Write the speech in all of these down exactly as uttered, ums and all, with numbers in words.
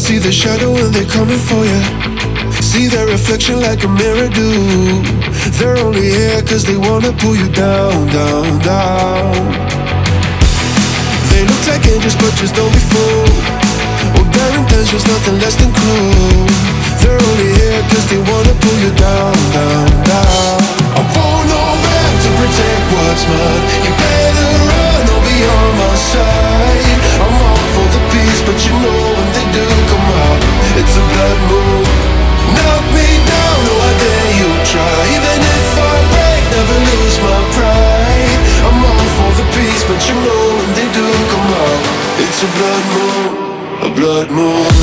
See the shadow when they're coming for you. See their reflection like a mirror do. They're only here cause they wanna pull you down, down, down. They look like angels but just don't be fooled. Well, their intentions nothing less than cruel. They're only here cause they wanna pull you down, down, down. I won't know back to protect what's mine. You better run or be on my side. I'm all for the peace but you know when they do come out, it's a blood moon. Knock me down, no I dare you try. Even if I break, never lose my pride. I'm all for the peace but you know when they do come out, it's a blood moon, a blood moon.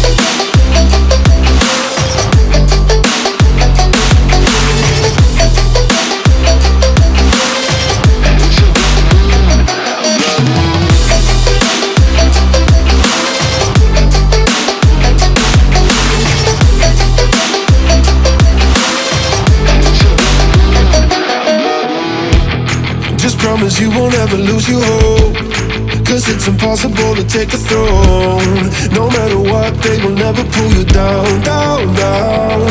Promise you won't ever lose your hope, cause it's impossible to take the throne. No matter what, they will never pull you down, down, down.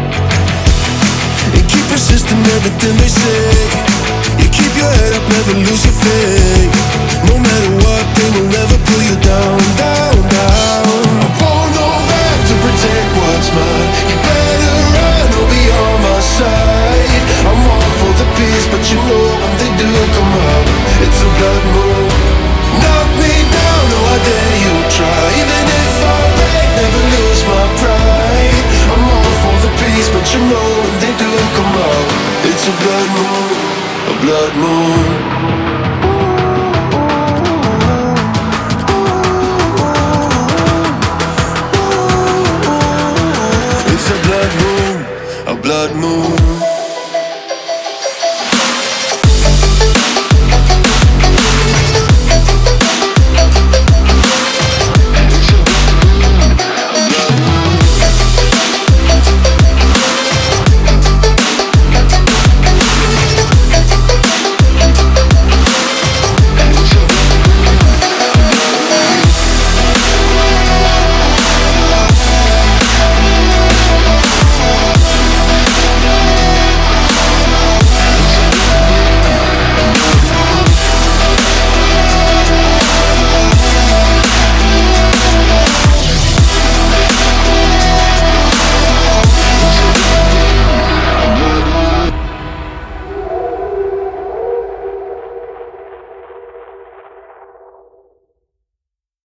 And keep persisting everything they say. You keep your head up, never lose your faith. No matter what, they will never pull you down.